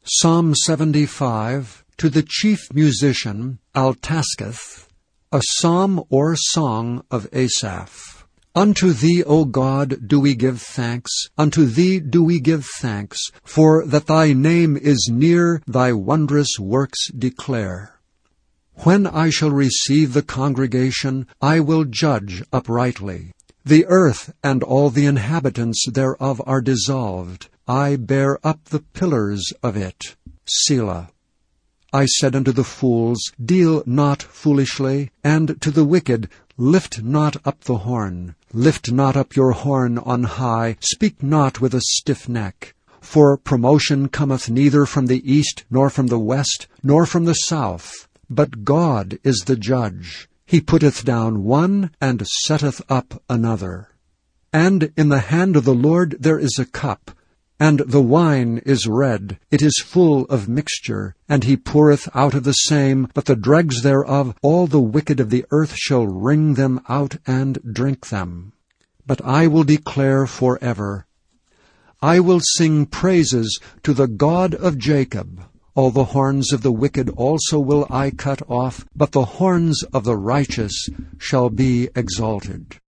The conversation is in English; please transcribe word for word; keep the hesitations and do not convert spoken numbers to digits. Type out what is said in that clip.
Psalm seventy-five, to the chief musician, Altaschith, a psalm or song of Asaph. Unto thee, O God, do we give thanks, unto thee do we give thanks, for that thy name is near, thy wondrous works declare. When I shall receive the congregation, I will judge uprightly. The earth and all the inhabitants thereof are dissolved. I bear up the pillars of it. Selah. I said unto the fools, Deal not foolishly, and to the wicked, Lift not up the horn. Lift not up your horn on high, speak not with a stiff neck. For promotion cometh neither from the east, nor from the west, nor from the south. But God is the judge. He putteth down one, and setteth up another. And in the hand of the Lord there is a cup, and the wine is red, it is full of mixture, and he poureth out of the same, but the dregs thereof all the wicked of the earth shall wring them out and drink them. But I will declare forever, I will sing praises to the God of Jacob. All the horns of the wicked also will I cut off, but the horns of the righteous shall be exalted.